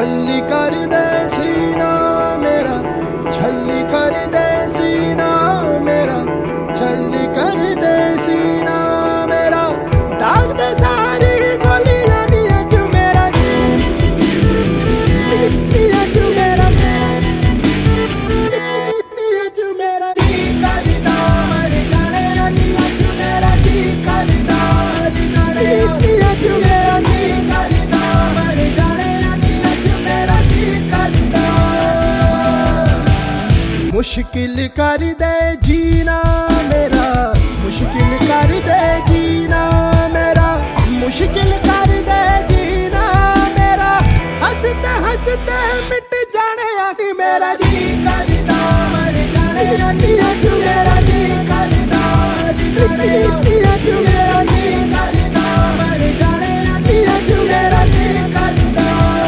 छल्ली कर दे सीना मेरा, छल्ली कर दे सीना मेरा, छल्ली कर दे सीना मेरा, दाग दे सारी गोलियां दिया चू मेरा जी, दिया चू मेरा, दिया चू मेरा जी करदा मर जाने ना, दिया चू मेरा जी करदा मर जाने ना, दिया चू मेरा जी करदा मर जाने ना, दिया चू मेरा जी करदा। मुश्किल कर दे जीना मेरा, मुश्किल कर दे जीना मेरा, मुश्किल कर दे जीना मेरा, हंसते हंसते मिट जाने आदि मेरा जी करदा मर जाने ना, दिया चू मेरा जी करदा मर जाने ना, दिया चू मेरा जी करदा मर जाने ना, दिया चू मेरा जी करदा।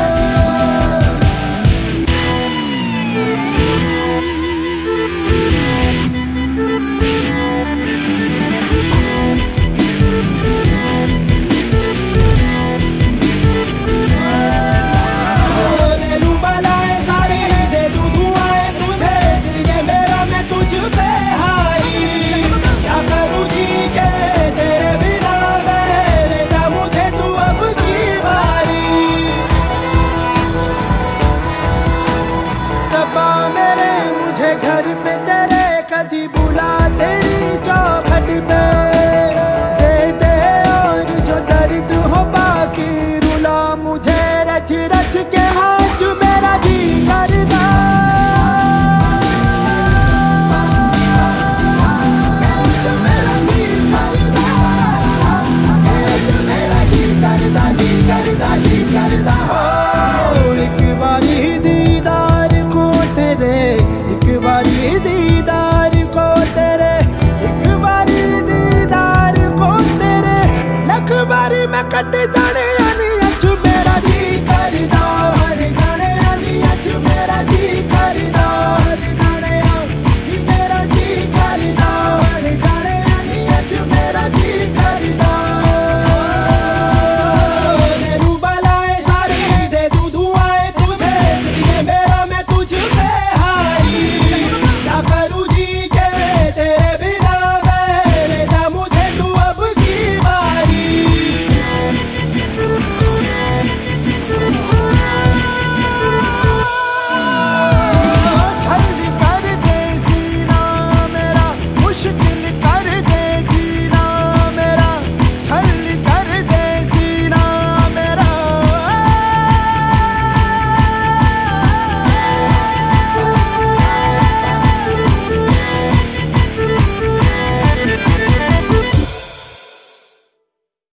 घर पे तेरे कदी बुला तेरी चौखट पे, दे दे और जो दर्द हो बाकी रुला मुझे रच रच के, हाथ मेरा जी करदा मेरा जी करदा, मेरा जी करदा जी करदा जी करदा हो। एक बारी दीदार को तेरे, एक बारी दीदार को तेरे, एक बारी दीदार को तेरे, लख बारी मैं कट जाने